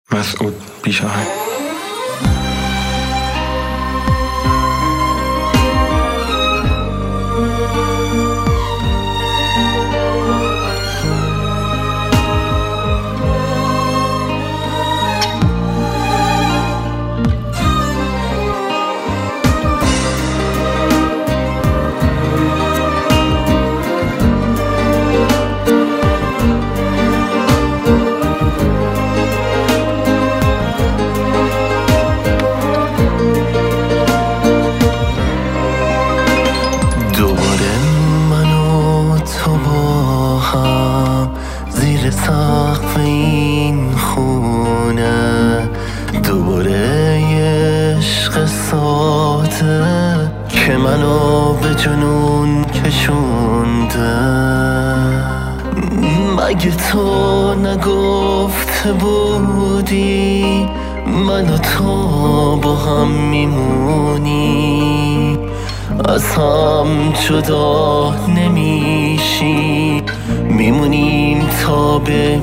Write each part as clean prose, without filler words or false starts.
مسعود بیشاهد. زیر سقف این خونه دوباره عشق ساده که منو به جنون کشونده. مگه تو نگفته بودی من و تو با هم میمونی، از هم جدا نمیشی، میمونیم تا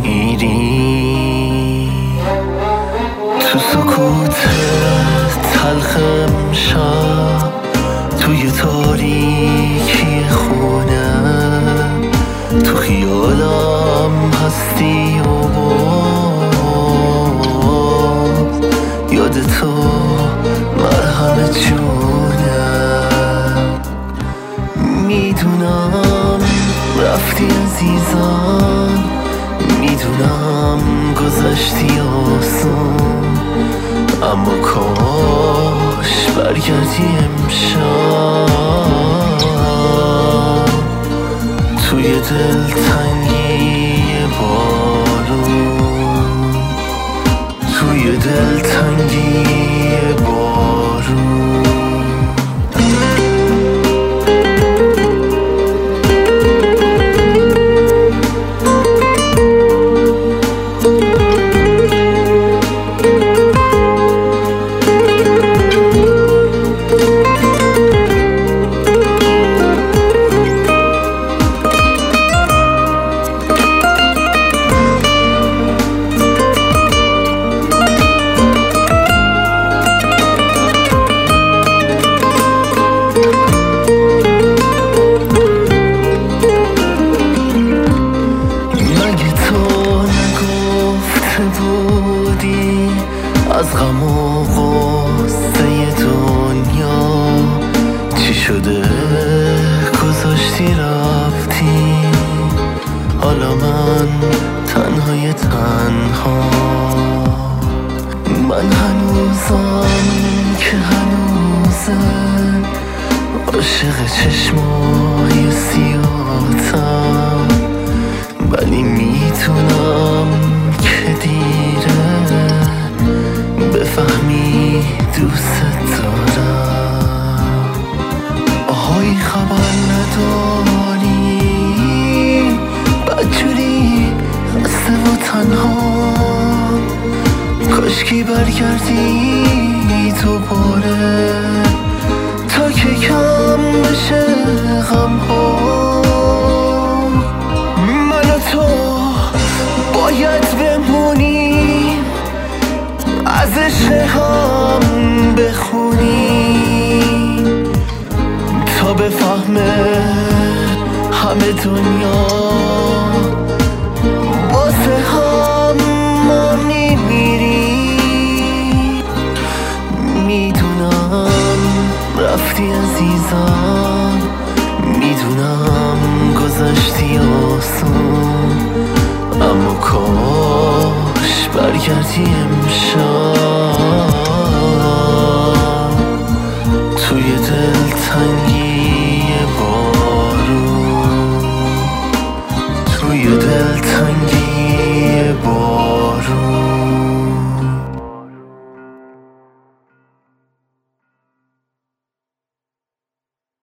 بمیری. تو سکوت تلخ امشب توی تاریکی خونه تو خیالم هستی و باز یاد تو مرهم جونم. میدونم رفتی عزیزم، میدونم گذشتی آسون، اما کاش برگردی امشب توی دلتنگی بارون، توی دلتنگی بارون. بودی از غم و غصه دنیا چی شده گذاشتی رفتی، حالا من تنهای تنها. من هنوزم که هنوزه عاشق چشمای سیاتم، ولی میتونم که دیره بفهمی دوست دارم. آهای خبر نداری بدجوری خسته و تنها، کاشکی برگردی دوباره تا که کم بشه غم ها. من و تو باید بمونیم از عشق هم بخونیم تا بفهمه همه دنیا واسه هم ما میمیریم. میدونم رفتی عزیزم، میدونم گذشتی آسون، اما کاش برگردی امشب